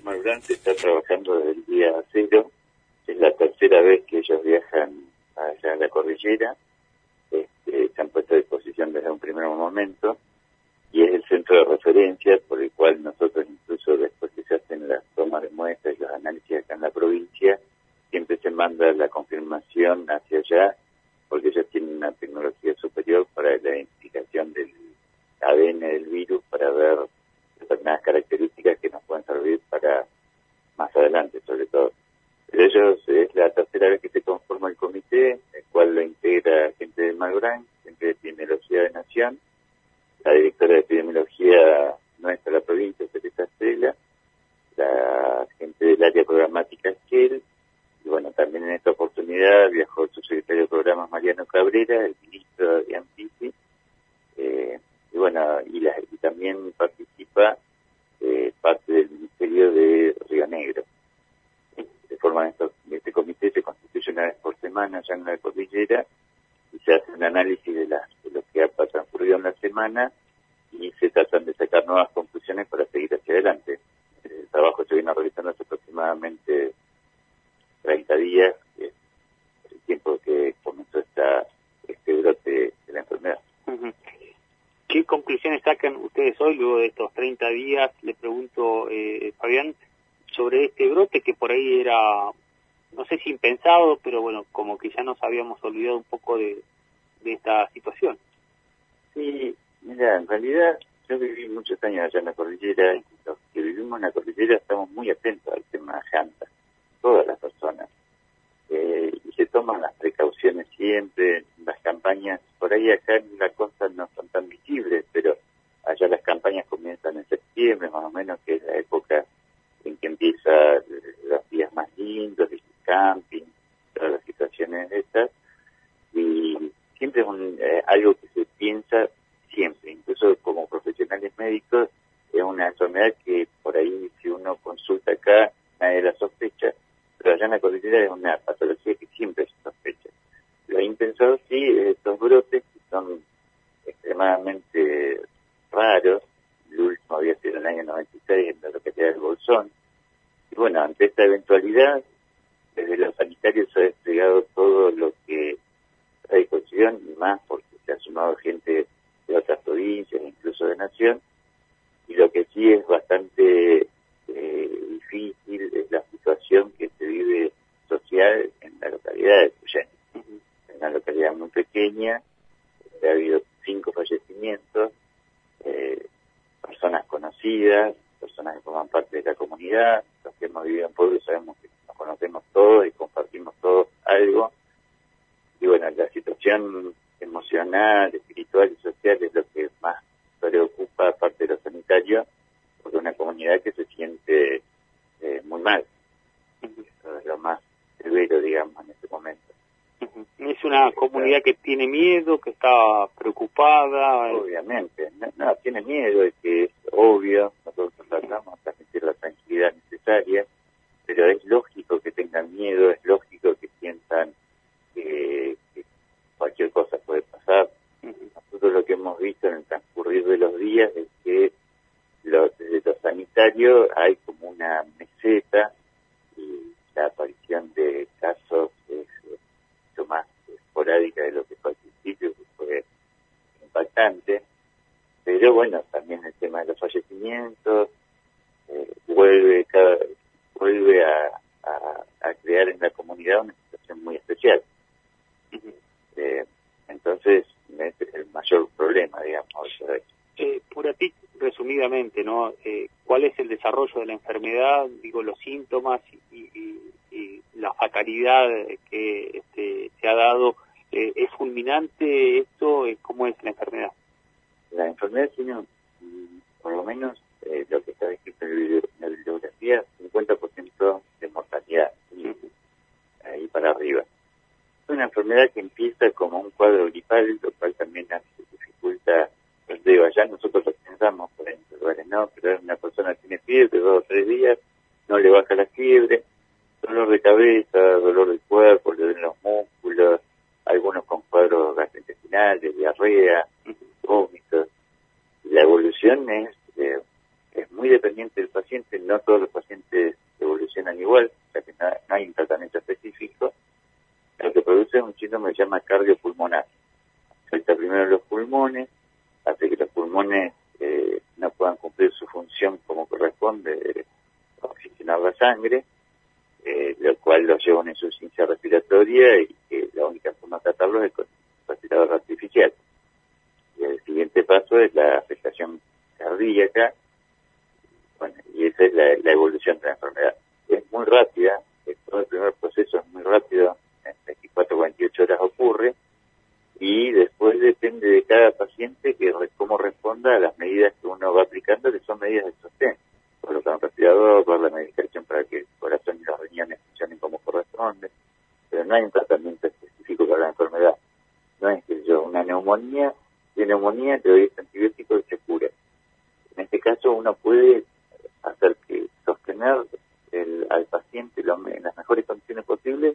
Malbrán se está trabajando desde el día cero. Es la tercera vez que ellos viajan allá a la cordillera. Se han puesto a disposición desde un primer momento y es el centro de referencia por el cual nosotros, incluso después que se hacen las tomas de muestras y los análisis acá en la provincia, siempre se manda la confirmación hacia allá, porque ellos tienen una tecnología superior para la identificación del ADN del virus, para ver determinadas características que nos pueden servir para más adelante, sobre todo. Pero ellos, es la tercera vez que se conforma el comité, el cual lo integra gente de Malbrán, gente de Epidemiología de Nación, la directora de Epidemiología nuestra, la provincia, Teresa Estrella, la gente del área programática Esquel, y bueno, también en esta oportunidad viajó el subsecretario de Programas Mariano Cabrera, el ministro Adrián Pizzi, y bueno, y también participa parte del Ministerio de Río Negro. Se forman este comité, se constituye una vez por semana ya en la cordillera y se hace un análisis de lo que ha transcurrido en la semana y se tratan de sacar nuevas conclusiones para seguir hacia adelante. El trabajo se viene realizando hace aproximadamente 30 días, es el tiempo que comenzó este brote de la enfermedad. Uh-huh. ¿Qué conclusiones sacan ustedes hoy, luego de estos 30 días? Le pregunto, Fabián, sobre este brote que por ahí era, no sé si impensado, pero bueno, como que ya nos habíamos olvidado un poco de esta situación. Sí, mira, en realidad yo viví muchos años allá en la cordillera y los que vivimos en la cordillera estamos muy atentos al tema llanta, todas las personas. Y se toman las precauciones siempre, las campañas, por ahí acá en la costa no son tan visibles, pero allá las campañas comienzan en septiembre, más o menos, que es la época en que empieza los días más lindos, el camping, todas las situaciones estas, y siempre es algo que se piensa siempre, incluso como profesionales médicos, es una enfermedad que por ahí si uno consulta acá, nadie la sospecha, pero allá en la cordillera es una patología que siempre se sospecha. Lo impensado sí es estos brotes que son extremadamente raros. El último había sido en el año 96 en la localidad del Bolsón. Y bueno, ante esta eventualidad, desde los sanitarios se ha desplegado todo lo que a disposición, y más porque se ha sumado gente de otras provincias, incluso de Nación, y lo que sí es bastante difícil es la situación que se vive social en la localidad de Cuyén. Es una localidad muy pequeña, ha habido 5 fallecimientos, personas conocidas, personas que forman parte de la comunidad, los que hemos vivido en pueblo sabemos que nos conocemos todos y compartimos todos algo, y bueno, la situación emocional, espiritual y social es lo que más preocupa aparte de lo sanitario, porque es una comunidad que se siente muy mal. Eso es lo más severo, digamos, en este momento. Es una comunidad que tiene miedo, que está preocupada. Obviamente, no tiene miedo, es que es obvio, nosotros tratamos de transmitir la tranquilidad necesaria, pero es lógico que tengan miedo, es lógico que sientan que cualquier cosa puede pasar. Nosotros lo que hemos visto en el transcurrir de los días es que desde lo sanitario hay como una meseta y la aparición de casos es mucho más esporádica de lo que fue al principio, que fue impactante. Pero bueno, también el tema de los fallecimientos vuelve a crear en la comunidad una situación muy especial. Entonces, ese es el mayor problema, digamos. Por aquí, resumidamente, ¿no? ¿Cuál es el desarrollo de la enfermedad? Digo, los síntomas y la fatalidad que se ha dado. ¿Es fulminante esto? ¿Cómo es la enfermedad? La enfermedad tiene, por lo menos, lo que está descrito en la bibliografía, 50% de mortalidad, ahí para arriba. Es una enfermedad que empieza como un cuadro gripal, lo cual también dificulta, pues digo, allá nosotros lo pensamos, por ejemplo, lugares no, pero una persona tiene fiebre 2 o 3 días, no le baja la fiebre, dolor de cabeza, dolor del cuerpo, le duelen los músculos, algunos con cuadros gastrointestinales, diarrea, vómitos. La evolución es es muy dependiente del paciente, no todos los pacientes evolucionan igual, o sea que no hay un tratamiento específico. Lo que produce es un síndrome que se llama cardiopulmonar. Afecta primero los pulmones, hace que los pulmones no puedan cumplir su función como corresponde, de oxigenar la sangre, lo cual los lleva a una insuficiencia respiratoria y que la única forma de tratarlo es con respirador artificial. Y el siguiente paso es la afectación cardíaca, bueno, y esa es la evolución de la enfermedad. Es muy rápida, todo el primer proceso es muy rápido, en 24 o 48 horas ocurre, y después depende de cada paciente cómo responda a las medidas que uno va aplicando, que son medidas de sostén. Colocar un respirador, dar la medicación para que el corazón y los riñones funcionen como corresponde, pero no hay un tratamiento específico para la enfermedad. No es que una neumonía, de neumonía te doy este antibiótico y se cura. En este caso uno puede hacer que sostener al paciente en las mejores condiciones posibles